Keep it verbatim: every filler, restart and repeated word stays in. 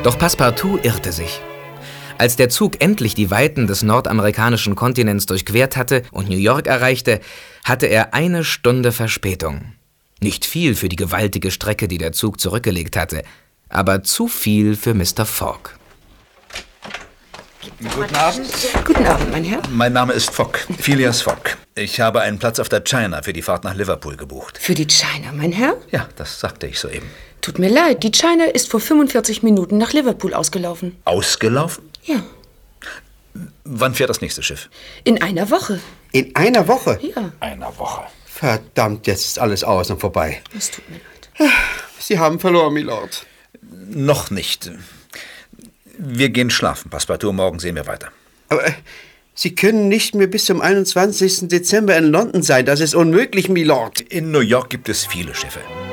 Doch Passepartout irrte sich. Als der Zug endlich die Weiten des nordamerikanischen Kontinents durchquert hatte und New York erreichte, hatte er eine Stunde Verspätung. Nicht viel für die gewaltige Strecke, die der Zug zurückgelegt hatte, aber zu viel für Mister Fogg. Guten Abend. Guten Abend, mein Herr. Mein Name ist Fogg, Phileas Fogg. Ich habe einen Platz auf der China für die Fahrt nach Liverpool gebucht. Für die China, mein Herr? Ja, das sagte ich soeben. Tut mir leid, die China ist vor fünfundvierzig Minuten nach Liverpool ausgelaufen. Ausgelaufen? Ja. Wann fährt das nächste Schiff? In einer Woche. In einer Woche? Ja. Einer Woche. Verdammt, jetzt ist alles aus und vorbei. Es tut mir leid. Sie haben verloren, Milord. Noch nicht. Wir gehen schlafen, Passepartout. Morgen sehen wir weiter. Aber äh, Sie können nicht mehr bis zum einundzwanzigsten Dezember in London sein. Das ist unmöglich, Milord. In New York gibt es viele Schiffe.